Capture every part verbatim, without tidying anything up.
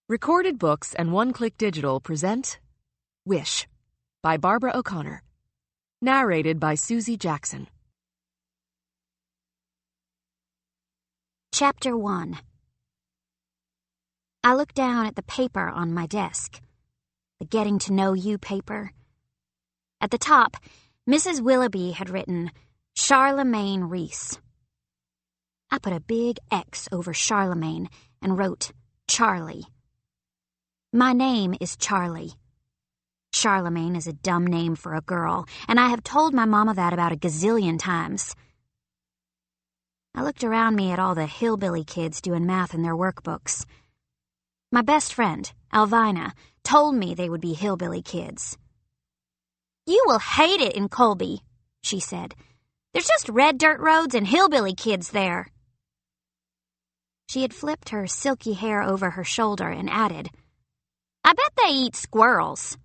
Recorded Books and One Click Digital present Wish by Barbara O'Connor. Narrated by Susie Jackson. Chapter one. I looked down at the paper on my desk. The Getting to Know You paper. At the top, Missus Willoughby had written, Charlemagne Reese. I put a big X over Charlemagne and wrote, Charlie. My name is Charlie. Charlemagne is a dumb name for a girl, and I have told my mama that about a gazillion times. I looked around me at all the hillbilly kids doing math in their workbooks. My best friend, Alvina, told me they would be hillbilly kids. You will hate it in Colby, she said. There's just red dirt roads and hillbilly kids there. She had flipped her silky hair over her shoulder and added, I bet they eat squirrels.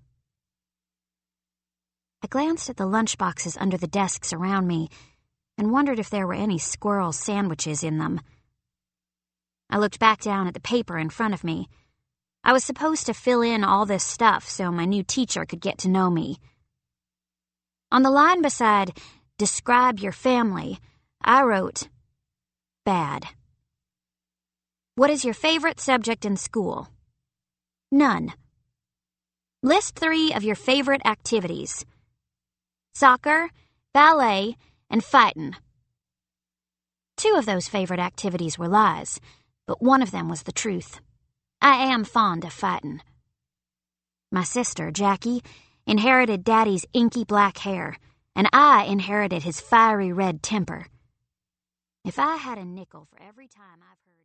I glanced at the lunchboxes under the desks around me and wondered if there were any squirrel sandwiches in them. I looked back down at the paper in front of me. I was supposed to fill in all this stuff so my new teacher could get to know me. On the line beside, Describe your family, I wrote, Bad. What is your favorite subject in school? None. List three of your favorite activities. Soccer, ballet, and fightin'. Two of those favorite activities were lies, but one of them was the truth. I am fond of fightin'. My sister, Jackie, inherited Daddy's inky black hair, and I inherited his fiery red temper. If I had a nickel for every time I've heard